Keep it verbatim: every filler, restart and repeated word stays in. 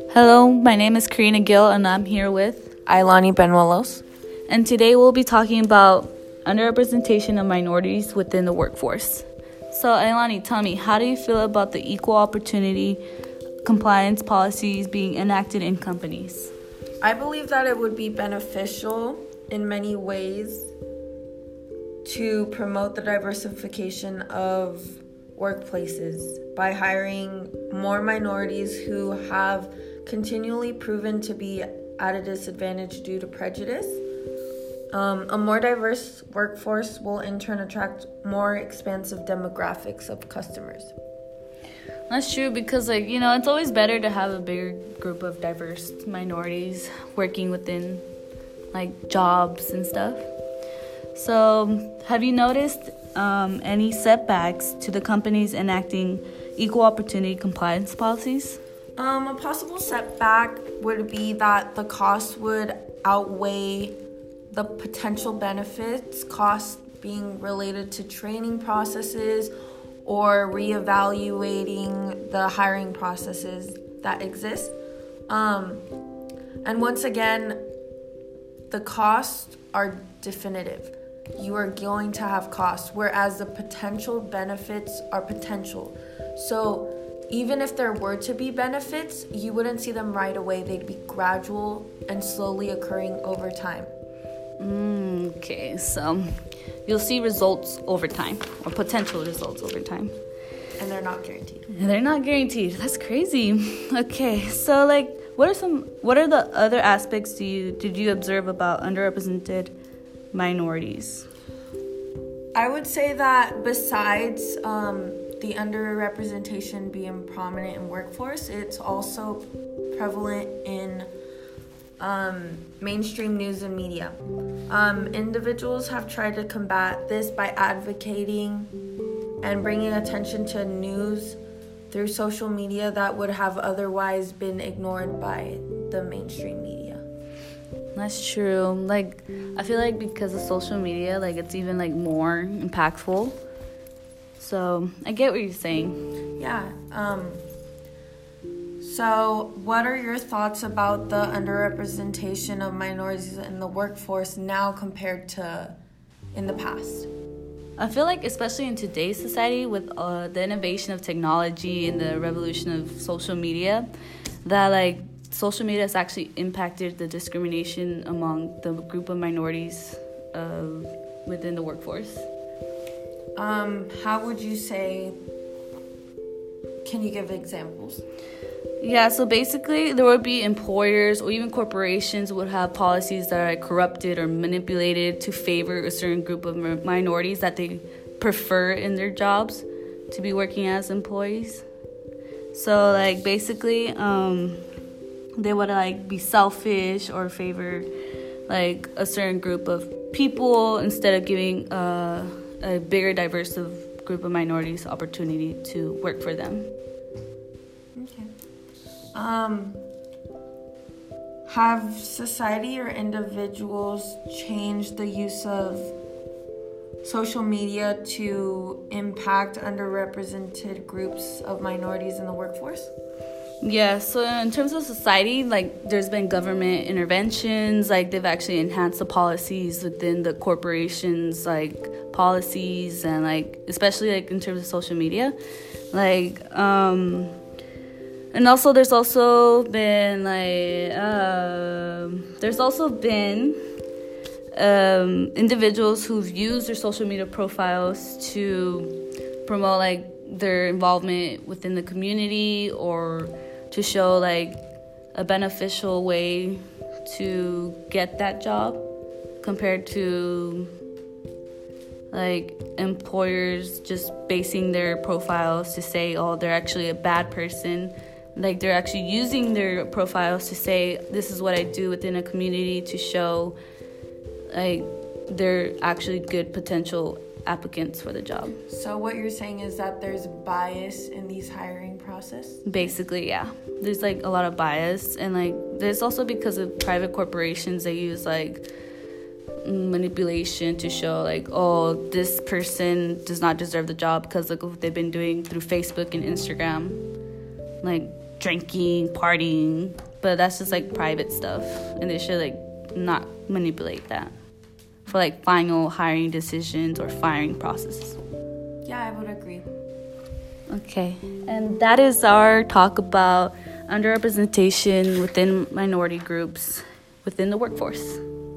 Hello, my name is Karina Gill, and I'm here with Ailani Benuelos. And today we'll be talking about underrepresentation of minorities within the workforce. So, Ailani, tell me, how do you feel about the equal opportunity compliance policies being enacted in companies? I believe that it would be beneficial in many ways to promote the diversification of workplaces by hiring more minorities who have continually proven to be at a disadvantage due to prejudice. Um, a more diverse workforce will in turn attract more expansive demographics of customers. That's true because, like, you know, it's always better to have a bigger group of diverse minorities working within, like, jobs and stuff. So, have you noticed um, any setbacks to the companies enacting equal opportunity compliance policies? Um, a possible setback would be that the cost would outweigh the potential benefits, costs being related to training processes or reevaluating the hiring processes that exist. Um, and once again, the costs are definitive. You are going to have costs, whereas the potential benefits are potential. So even if there were to be benefits, you wouldn't see them right away. They'd be gradual and slowly occurring over time. Mm, okay, so you'll see results over time, or potential results over time. And they're not guaranteed. And they're not guaranteed. That's crazy. Okay, so like, what are some, what are the other aspects do you did you observe about underrepresented minorities? I would say that besides um, the underrepresentation being prominent in workforce, it's also prevalent in um, mainstream news and media. Um, individuals have tried to combat this by advocating and bringing attention to news through social media that would have otherwise been ignored by the mainstream media. That's true. Like, I feel like because of social media, like, it's even, like, more impactful. So, I get what you're saying. Yeah. Um, so, what are your thoughts about the underrepresentation of minorities in the workforce now compared to in the past? I feel like, especially in today's society, with uh, the innovation of technology and the revolution of social media, that, like, social media has actually impacted the discrimination among the group of minorities uh, within the workforce. Um, how would you say, can you give examples? Yeah, so basically there would be employers or even corporations would have policies that are corrupted or manipulated to favor a certain group of minorities that they prefer in their jobs to be working as employees. So, like, basically, um, they would, like, be selfish or favor, like, a certain group of people instead of giving uh, a bigger, diverse of group of minorities opportunity to work for them. Okay. Um, have society or individuals changed the use of social media to impact underrepresented groups of minorities in the workforce? Yeah, so in terms of society, like, there's been government interventions, like, they've actually enhanced the policies within the corporations, like, policies, and, like, especially, like, in terms of social media, like, um, and also there's also been, like, um, there's also been, um, individuals who've used their social media profiles to promote, like, their involvement within the community or to show, like, a beneficial way to get that job compared to, like, employers just basing their profiles to say, oh, they're actually a bad person. Like, they're actually using their profiles to say, this is what I do within a community to show, like, they're actually good potential applicants for the job. So what you're saying is that there's bias in these hiring process? Basically, yeah. There's, like, a lot of bias, and, like, there's also because of private corporations, they use, like, manipulation to show, like, oh, this person does not deserve the job because look what they've been doing through Facebook and Instagram. Like, drinking, partying, but that's just like private stuff, and they should like not manipulate that for like final hiring decisions or firing processes. Yeah, I would agree. Okay, and that is our talk about underrepresentation within minority groups within the workforce.